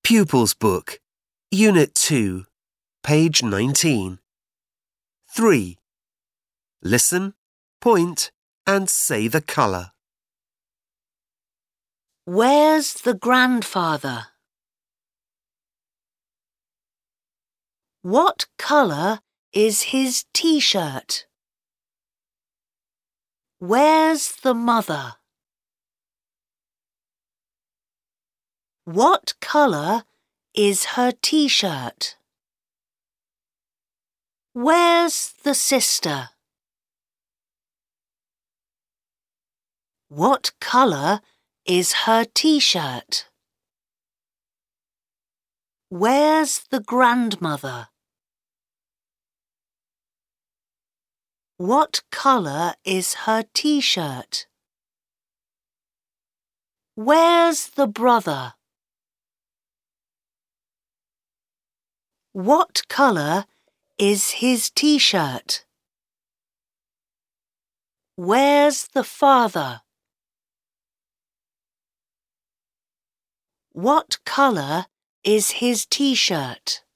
Pupils Book, Unit 2, page 19. 3. Listen, point, and say the colour. Where's the grandfather? What colour is his T-shirt? Where's the mother? What colour is her T-shirt? Where's the sister? What colour is her T-shirt? Where's the grandmother? What colour is her T-shirt? Where's the brother? What colour is his T-shirt? Where's the father? What colour is his T-shirt?